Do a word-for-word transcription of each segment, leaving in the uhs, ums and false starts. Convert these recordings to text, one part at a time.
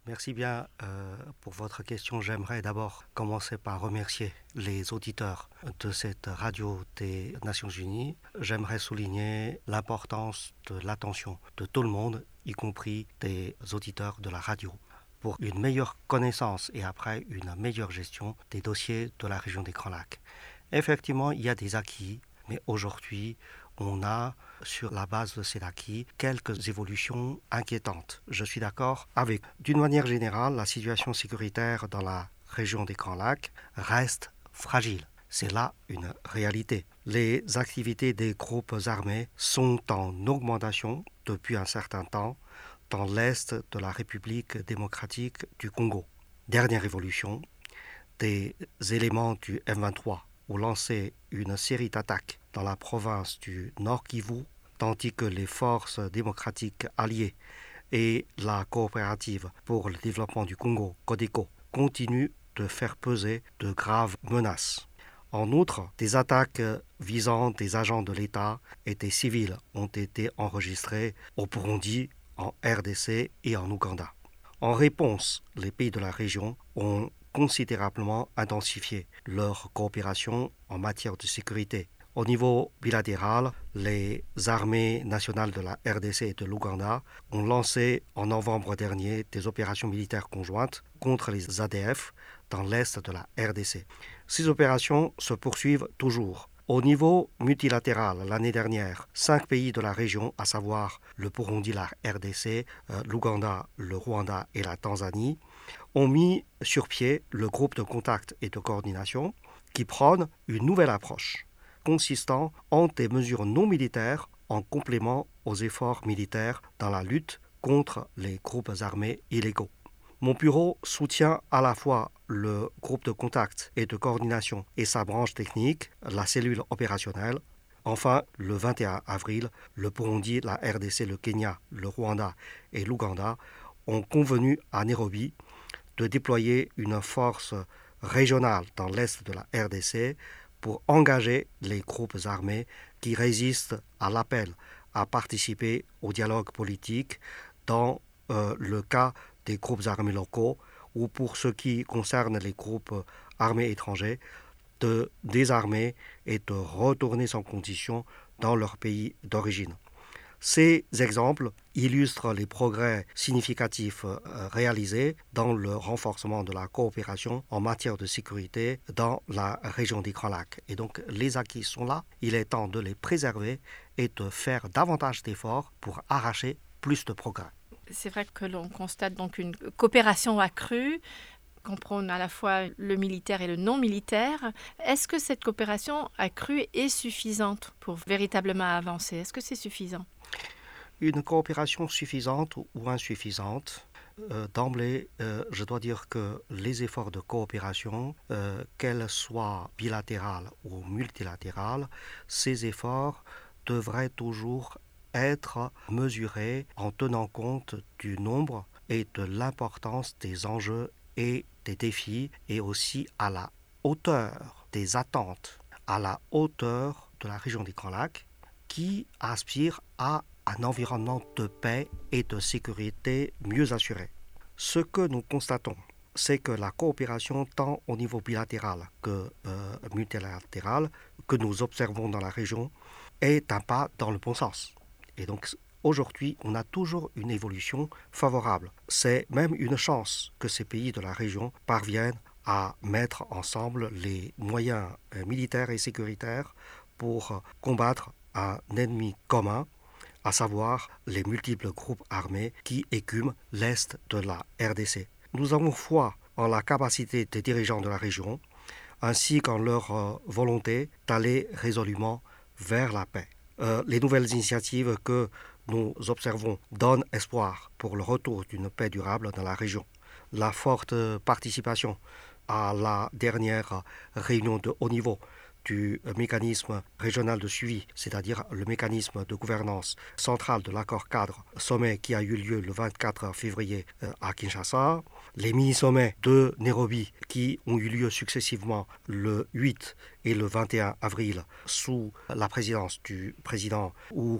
Merci bien euh, pour votre question. J'aimerais d'abord commencer par remercier les auditeurs de cette radio des Nations Unies. J'aimerais souligner l'importance de l'attention de tout le monde, y compris des auditeurs de la radio, pour une meilleure connaissance et après une meilleure gestion des dossiers de la région des Grands Lacs. Effectivement, il y a des acquis, mais aujourd'hui, on a, sur la base de ces acquis, quelques évolutions inquiétantes. Je suis d'accord avec. D'une manière générale, la situation sécuritaire dans la région des Grands Lacs reste fragile. C'est là une réalité. Les activités des groupes armés sont en augmentation depuis un certain temps dans l'est de la République démocratique du Congo. Dernière évolution, des éléments du M vingt-trois ont lancé une série d'attaques dans la province du Nord Kivu, tandis que les forces démocratiques alliées et la coopérative pour le développement du Congo, CODECO, continuent de faire peser de graves menaces. En outre, des attaques visant des agents de l'État et des civils ont été enregistrées au Burundi, en R D C et en Ouganda. En réponse, les pays de la région ont considérablement intensifié leur coopération en matière de sécurité. Au niveau bilatéral, les armées nationales de la R D C et de l'Ouganda ont lancé en novembre dernier des opérations militaires conjointes contre les A D F dans l'est de la R D C. Ces opérations se poursuivent toujours. Au niveau multilatéral, l'année dernière, cinq pays de la région, à savoir le Burundi, la R D C, euh, l'Ouganda, le Rwanda et la Tanzanie, ont mis sur pied le groupe de contact et de coordination qui prône une nouvelle approche consistant en des mesures non militaires en complément aux efforts militaires dans la lutte contre les groupes armés illégaux. Mon bureau soutient à la fois le groupe de contact et de coordination et sa branche technique, la cellule opérationnelle. Enfin, le vingt et un avril, le Burundi, la R D C, le Kenya, le Rwanda et l'Ouganda ont convenu à Nairobi de déployer une force régionale dans l'est de la R D C pour engager les groupes armés qui résistent à l'appel à participer au dialogue politique dans euh, le cas des groupes armés locaux ou pour ce qui concerne les groupes armés étrangers, de désarmer et de retourner sans condition dans leur pays d'origine. Ces exemples illustrent les progrès significatifs réalisés dans le renforcement de la coopération en matière de sécurité dans la région des Grands Lacs. Et donc les acquis sont là, il est temps de les préserver et de faire davantage d'efforts pour arracher plus de progrès. C'est vrai que l'on constate donc une coopération accrue, qu'on prône à la fois le militaire et le non militaire. Est-ce que cette coopération accrue est suffisante pour véritablement avancer? Est-ce que c'est suffisant? Une coopération suffisante ou insuffisante, euh, d'emblée, euh, je dois dire que les efforts de coopération, euh, qu'elles soient bilatérales ou multilatérales, ces efforts devraient toujours être mesurés en tenant compte du nombre et de l'importance des enjeux et des défis et aussi à la hauteur des attentes, à la hauteur de la région des Grands Lacs qui aspire à un environnement de paix et de sécurité mieux assuré. Ce que nous constatons, c'est que la coopération tant au niveau bilatéral que euh, multilatéral que nous observons dans la région est un pas dans le bon sens. Et donc aujourd'hui, on a toujours une évolution favorable. C'est même une chance que ces pays de la région parviennent à mettre ensemble les moyens euh, militaires et sécuritaires pour euh, combattre un ennemi commun, à savoir les multiples groupes armés qui écument l'est de la R D C. Nous avons foi en la capacité des dirigeants de la région, ainsi qu'en leur euh, volonté d'aller résolument vers la paix. Euh, les nouvelles initiatives que nous observons donnent espoir pour le retour d'une paix durable dans la région. La forte participation à la dernière réunion de haut niveau du mécanisme régional de suivi, c'est-à-dire le mécanisme de gouvernance centrale de l'accord cadre sommet qui a eu lieu le vingt-quatre février à Kinshasa, les mini-sommets de Nairobi qui ont eu lieu successivement le huit et le vingt et un avril sous la présidence du président Uhuru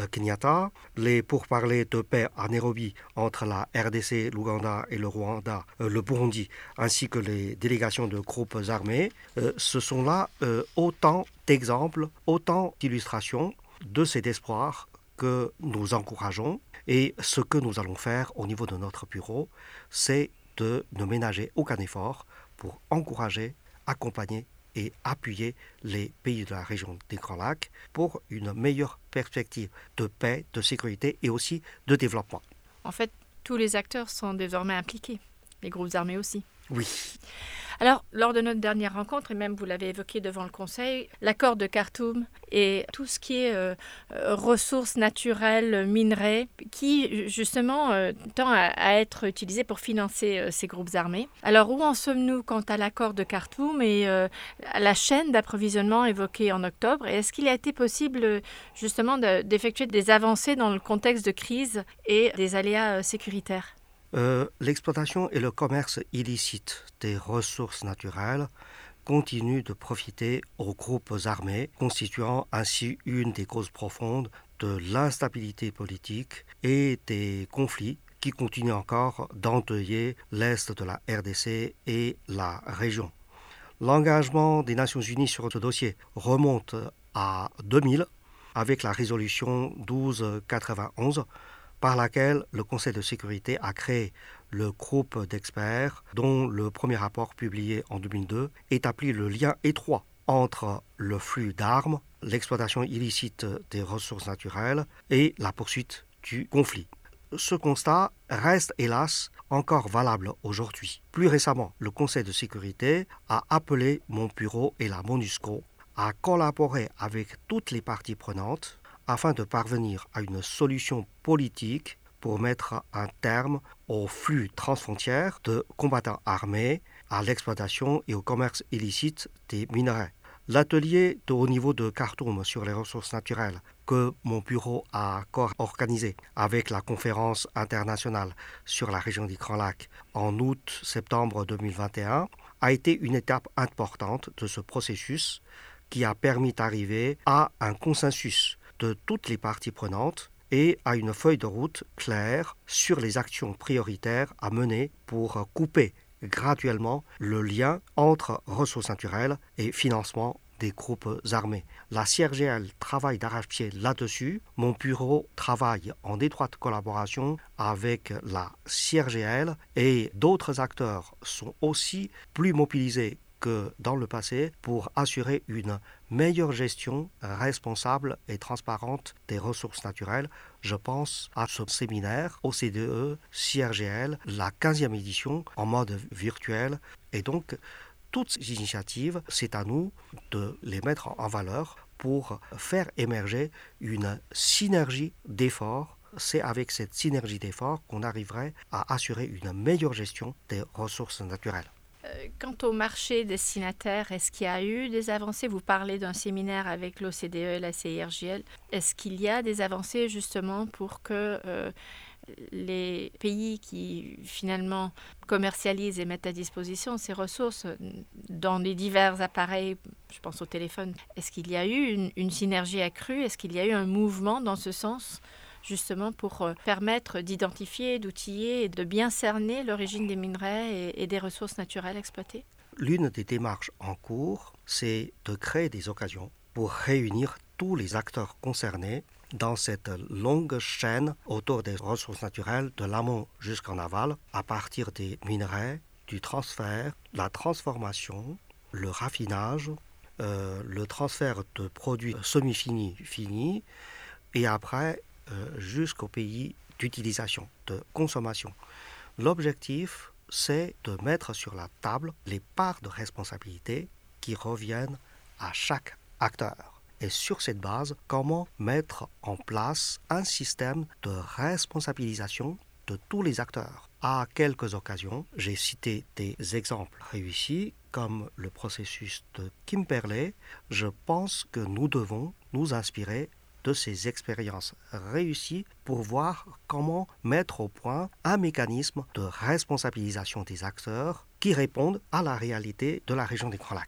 Kenyatta, les pourparlers de paix à Nairobi entre la R D C, l'Ouganda et le Rwanda, euh, le Burundi, ainsi que les délégations de groupes armés, euh, ce sont là euh, autant d'exemples, autant d'illustrations de cet espoir que nous encourageons. Et ce que nous allons faire au niveau de notre bureau, c'est de ne ménager aucun effort pour encourager, accompagner et appuyer les pays de la région des Grands Lacs pour une meilleure perspective de paix, de sécurité et aussi de développement. En fait, tous les acteurs sont désormais impliqués, les groupes armés aussi. Oui. Alors, lors de notre dernière rencontre, et même vous l'avez évoqué devant le Conseil, l'accord de Khartoum et tout ce qui est euh, ressources naturelles, minerais, qui justement euh, tend à, à être utilisé pour financer euh, ces groupes armés. Alors, où en sommes-nous quant à l'accord de Khartoum et euh, à la chaîne d'approvisionnement évoquée en octobre? Et est-ce qu'il a été possible justement de, d'effectuer des avancées dans le contexte de crise et des aléas euh, sécuritaires? Euh, l'exploitation et le commerce illicite des ressources naturelles continuent de profiter aux groupes armés, constituant ainsi une des causes profondes de l'instabilité politique et des conflits qui continuent encore d'endeuiller l'Est de la R D C et la région. L'engagement des Nations Unies sur ce dossier remonte à deux mille avec la résolution douze quatre-vingt-onze par laquelle le Conseil de sécurité a créé le groupe d'experts dont le premier rapport publié en deux mille deux établit le lien étroit entre le flux d'armes, l'exploitation illicite des ressources naturelles et la poursuite du conflit. Ce constat reste hélas encore valable aujourd'hui. Plus récemment, le Conseil de sécurité a appelé mon bureau et la MONUSCO à collaborer avec toutes les parties prenantes afin de parvenir à une solution politique pour mettre un terme au flux transfrontières de combattants armés, à l'exploitation et au commerce illicite des minerais. L'atelier de haut niveau de Khartoum sur les ressources naturelles que mon bureau a co-organisé avec la conférence internationale sur la région des Grands Lacs en août-septembre deux mille vingt et un a été une étape importante de ce processus qui a permis d'arriver à un consensus de toutes les parties prenantes et à une feuille de route claire sur les actions prioritaires à mener pour couper graduellement le lien entre ressources naturelles et financement des groupes armés. La C I R G L travaille d'arrache-pied là-dessus. Mon bureau travaille en étroite collaboration avec la C I R G L et d'autres acteurs sont aussi plus mobilisés que dans le passé pour assurer une meilleure gestion responsable et transparente des ressources naturelles. Je pense à ce séminaire O C D E C I R G L, la quinzième édition en mode virtuel. Et donc, toutes ces initiatives, c'est à nous de les mettre en valeur pour faire émerger une synergie d'efforts. C'est avec cette synergie d'efforts qu'on arriverait à assurer une meilleure gestion des ressources naturelles. Quant au marché destinataire, est-ce qu'il y a eu des avancées? Vous parlez d'un séminaire avec l'O C D E et la C I R G L. Est-ce qu'il y a des avancées justement pour que euh, les pays qui finalement commercialisent et mettent à disposition ces ressources dans les divers appareils, je pense au téléphone, est-ce qu'il y a eu une, une synergie accrue? Est-ce qu'il y a eu un mouvement dans ce sens justement pour permettre d'identifier, d'outiller et de bien cerner l'origine des minerais et, et des ressources naturelles exploitées? L'une des démarches en cours, c'est de créer des occasions pour réunir tous les acteurs concernés dans cette longue chaîne autour des ressources naturelles de l'amont jusqu'en aval, à partir des minerais, du transfert, la transformation, le raffinage, euh, le transfert de produits semi-finis, finis, et après jusqu'au pays d'utilisation, de consommation. L'objectif, c'est de mettre sur la table les parts de responsabilité qui reviennent à chaque acteur. Et sur cette base, comment mettre en place un système de responsabilisation de tous les acteurs. À quelques occasions, j'ai cité des exemples réussis, comme le processus de Kimberley. Je pense que nous devons nous inspirer de ces expériences réussies pour voir comment mettre au point un mécanisme de responsabilisation des acteurs qui répondent à la réalité de la région des Grands Lacs.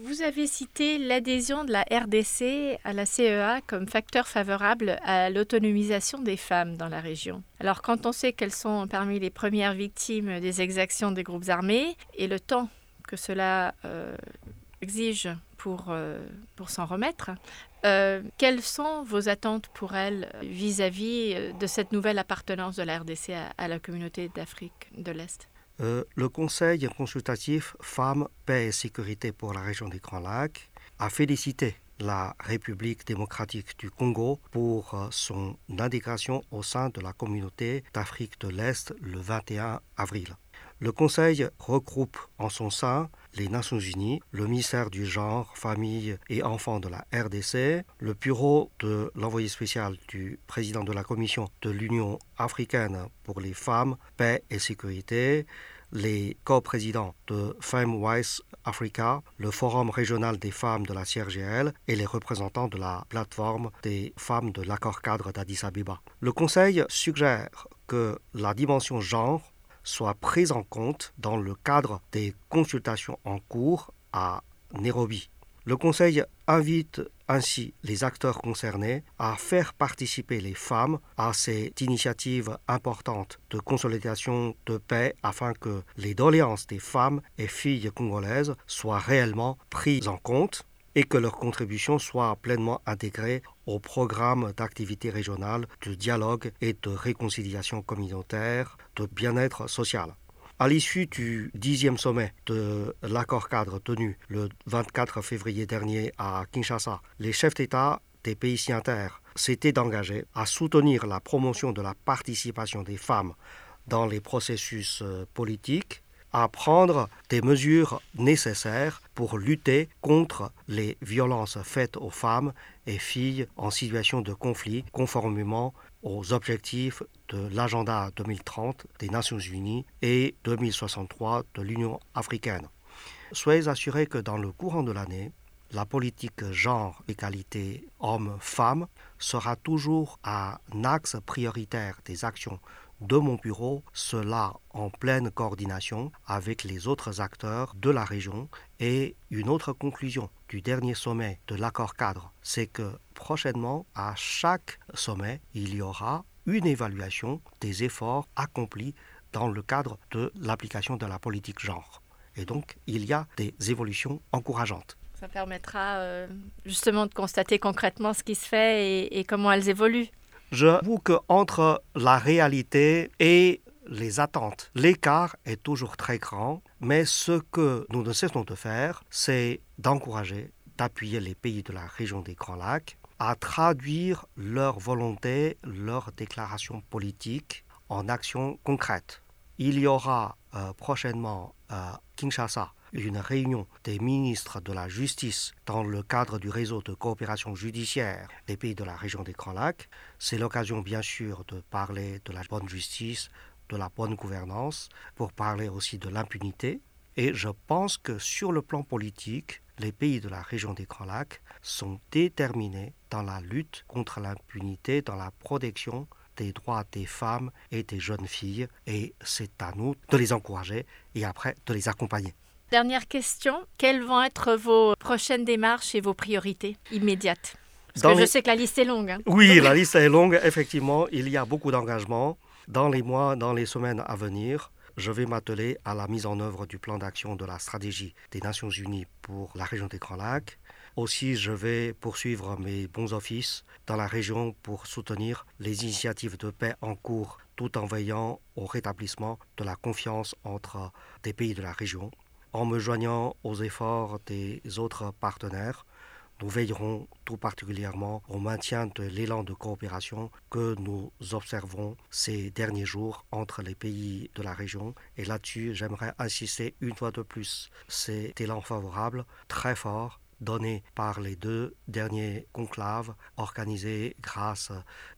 Vous avez cité l'adhésion de la R D C à la C E A comme facteur favorable à l'autonomisation des femmes dans la région. Alors quand on sait qu'elles sont parmi les premières victimes des exactions des groupes armés et le temps que cela euh, exige pour, euh, pour s'en remettre, euh, quelles sont vos attentes pour elles vis-à-vis de cette nouvelle appartenance de la R D C à, à la communauté d'Afrique de l'Est ? Euh, le Conseil consultatif Femmes, Paix et Sécurité pour la région des Grands Lacs a félicité la République démocratique du Congo pour euh, son intégration au sein de la communauté d'Afrique de l'Est le vingt et un avril. Le Conseil regroupe en son sein les Nations Unies, le ministère du Genre, Famille et Enfants de la R D C, le bureau de l'envoyé spécial du président de la Commission de l'Union africaine pour les femmes, paix et sécurité, les co-présidents de FemWise Africa, le Forum régional des femmes de la C R G L et les représentants de la plateforme des femmes de l'accord-cadre d'Addis Abeba. Le Conseil suggère que la dimension genre soit prise en compte dans le cadre des consultations en cours à Nairobi. Le Conseil invite ainsi les acteurs concernés à faire participer les femmes à cette initiative importante de consolidation de paix afin que les doléances des femmes et filles congolaises soient réellement prises en compte et que leur contribution soit pleinement intégrée au programme d'activité régionale de dialogue et de réconciliation communautaire, de bien-être social. À l'issue du dixième sommet de l'accord-cadre tenu le vingt-quatre février dernier à Kinshasa, les chefs d'État des pays signataires s'étaient engagés à soutenir la promotion de la participation des femmes dans les processus politiques, à prendre des mesures nécessaires pour lutter contre les violences faites aux femmes et filles en situation de conflit, conformément aux objectifs de l'agenda deux mille trente des Nations Unies et deux mille soixante-trois de l'Union africaine. Soyez assurés que dans le courant de l'année, la politique genre, égalité hommes-femmes sera toujours un axe prioritaire des actions de mon bureau, cela en pleine coordination avec les autres acteurs de la région. Et une autre conclusion du dernier sommet de l'accord-cadre, c'est que prochainement, à chaque sommet, il y aura une évaluation des efforts accomplis dans le cadre de l'application de la politique genre. Et donc, il y a des évolutions encourageantes. Ça permettra euh, justement de constater concrètement ce qui se fait et, et comment elles évoluent. J'avoue qu'entre la réalité et les attentes, l'écart est toujours très grand, mais ce que nous ne cessons de faire, c'est d'encourager, d'appuyer les pays de la région des Grands Lacs à traduire leur volonté, leur déclaration politique en actions concrètes. Il y aura euh, prochainement à Kinshasa une réunion des ministres de la Justice dans le cadre du réseau de coopération judiciaire des pays de la région des Grands Lacs. C'est l'occasion bien sûr de parler de la bonne justice, de la bonne gouvernance, pour parler aussi de l'impunité. Et je pense que sur le plan politique, les pays de la région des Grands Lacs sont déterminés dans la lutte contre l'impunité, dans la protection des droits des femmes et des jeunes filles. Et c'est à nous de les encourager et après de les accompagner. Dernière question, quelles vont être vos prochaines démarches et vos priorités immédiates ? Parce Dans que les... je sais que la liste est longue. Hein. Oui, la liste est longue, effectivement. Il y a beaucoup d'engagements. Dans les mois, dans les semaines à venir, je vais m'atteler à la mise en œuvre du plan d'action de la stratégie des Nations Unies pour la région des Grands Lacs. Aussi, je vais poursuivre mes bons offices dans la région pour soutenir les initiatives de paix en cours, tout en veillant au rétablissement de la confiance entre des pays de la région. En me joignant aux efforts des autres partenaires, nous veillerons tout particulièrement au maintien de l'élan de coopération que nous observons ces derniers jours entre les pays de la région. Et là-dessus, j'aimerais insister une fois de plus. Cet élan favorable, très fort, donné par les deux derniers conclaves organisés grâce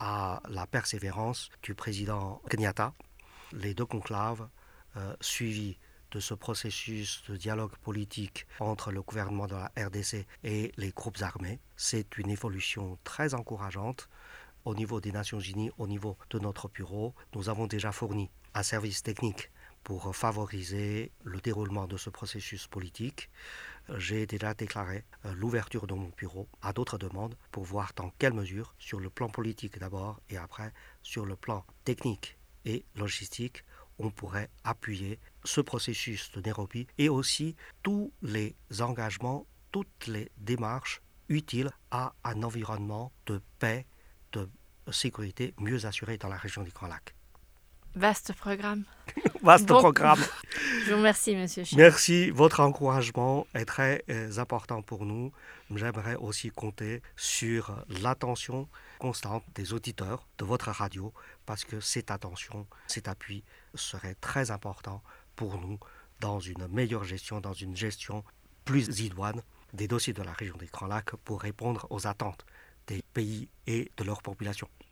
à la persévérance du président Kenyatta. Les deux conclaves euh, suivis de ce processus de dialogue politique entre le gouvernement de la R D C et les groupes armés. C'est une évolution très encourageante au niveau des Nations Unies, au niveau de notre bureau. Nous avons déjà fourni un service technique pour favoriser le déroulement de ce processus politique. J'ai déjà déclaré l'ouverture de mon bureau à d'autres demandes pour voir dans quelle mesure, sur le plan politique d'abord et après sur le plan technique et logistique, on pourrait appuyer ce processus de Nairobi et aussi tous les engagements, toutes les démarches utiles à un environnement de paix, de sécurité mieux assuré dans la région du Grand Lac. Vaste programme. Vaste bon, programme. Je vous remercie, Monsieur Chef. Merci. Votre encouragement est très euh, important pour nous. J'aimerais aussi compter sur l'attention constante des auditeurs de votre radio parce que cette attention, cet appui serait très important pour nous dans une meilleure gestion, dans une gestion plus idoine des dossiers de la région des Grands Lacs pour répondre aux attentes des pays et de leur population.